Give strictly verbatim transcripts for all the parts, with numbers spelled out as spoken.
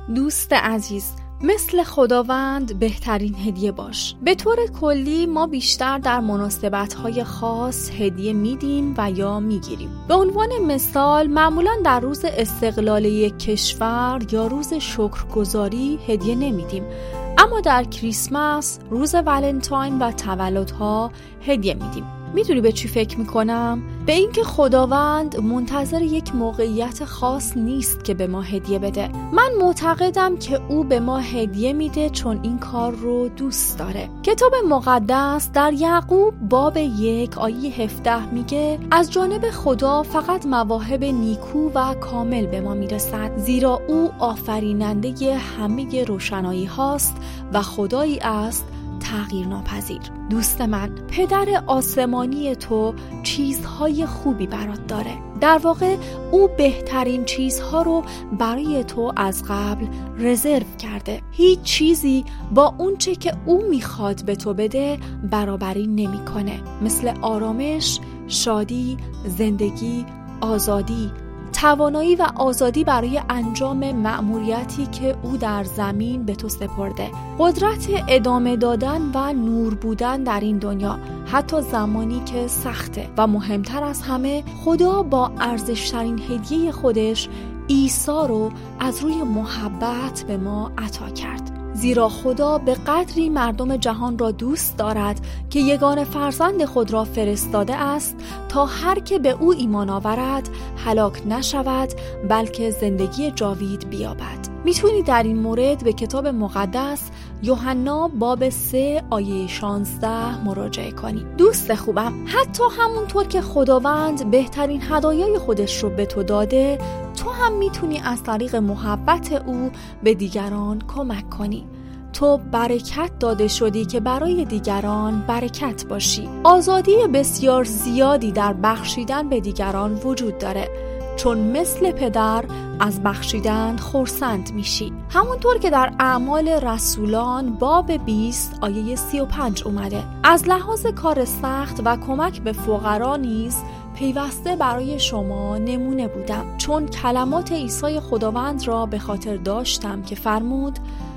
دوست عزیز، مثل خداوند بهترین هدیه باش. به طور کلی ما بیشتر در مناسبت‌های خاص هدیه میدیم و یا میگیریم. به عنوان مثال معمولاً در روز استقلال یک کشور یا روز شکرگزاری هدیه نمیدیم، اما در کریسمس، روز ولنتاین و تولدها هدیه میدیم. میدونی به چی فکر میکنم؟ به اینکه خداوند منتظر یک موقعیت خاص نیست که به ما هدیه بده. من معتقدم که او به ما هدیه میده چون این کار رو دوست داره. کتاب مقدس در یعقوب باب یک آیه هفده میگه از جانب خدا فقط مواهب نیکو و کامل به ما میرسد، زیرا او آفریننده همه روشنایی هاست و خدایی است تغییر ناپذیر. دوست من، پدر آسمانی تو چیزهای خوبی برات داره. در واقع او بهترین چیزها رو برای تو از قبل رزرو کرده. هیچ چیزی با اونچه که او میخواد به تو بده برابری نمیکنه. مثل آرامش، شادی، زندگی، آزادی، توانایی و آزادی برای انجام مأموریتی که او در زمین به تو سپرده. قدرت ادامه دادن و نور بودن در این دنیا، حتی زمانی که سخته. و مهمتر از همه، خدا با ارزشترین هدیه خودش، عیسی رو از روی محبت به ما عطا کرد. زیرا خدا به قدری مردم جهان را دوست دارد که یگانه فرزند خود را فرستاده است تا هر که به او ایمان آورد هلاک نشود بلکه زندگی جاوید بیابد. میتونی در این مورد به کتاب مقدس یوحنا باب سه آیه شانزده مراجعه کنی. دوست خوبم، حتی همونطور که خداوند بهترین هدایای خودش رو به تو داده، تو هم میتونی از طریق محبت او به دیگران کمک کنی. تو برکت داده شدی که برای دیگران برکت باشی. آزادی بسیار زیادی در بخشیدن به دیگران وجود داره، چون مثل پدر از بخشیدن خرسند میشی. همونطور که در اعمال رسولان باب بیست آیه سی و پنج اومده. از لحاظ کار سخت و کمک به فقرا نیز پیوسته برای شما نمونه بودم، چون کلمات عیسی خداوند را به خاطر داشتم که فرمود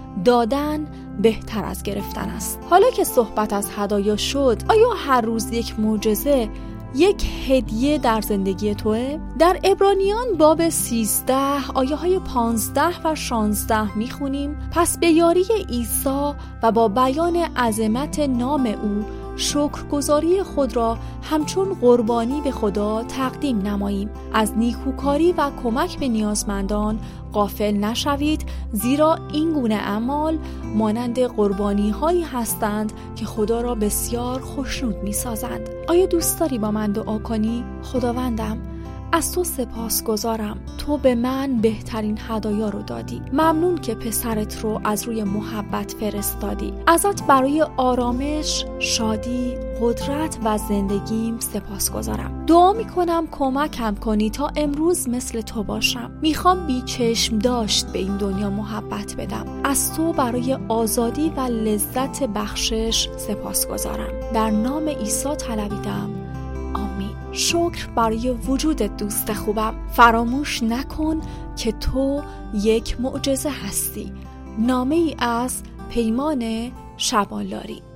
دادن بهتر از گرفتن است. حالا که صحبت از هدایا شد، آیا هر روز یک معجزه، یک هدیه در زندگی توه؟ در عبرانیان باب سیزده آیه های پانزده و شانزده میخونیم پس به یاری عیسی و با بیان عظمت نام او شکرگزاری خود را همچون قربانی به خدا تقدیم نماییم. از نیکوکاری و کمک به نیازمندان غافل نشوید، زیرا این گونه اعمال مانند قربانی هایی هستند که خدا را بسیار خوشنود می سازند. آیا دوست داری با من دعا کنی؟ خداوندم، از تو سپاسگزارم. تو به من بهترین هدایا رو دادی. ممنون که پسرت رو از روی محبت فرستادی. ازت برای آرامش، شادی، قدرت و زندگیم سپاسگزارم. دعا میکنم کمکم کنی تا امروز مثل تو باشم. میخوام بی چشم داشت به این دنیا محبت بدم. از تو برای آزادی و لذت بخشش سپاسگزارم. در نام عیسی طلبیدم. آمین. شکر برای وجودت دوست خوبم. فراموش نکن که تو یک معجزه هستی. نامه ای از پیمان شبانلاری.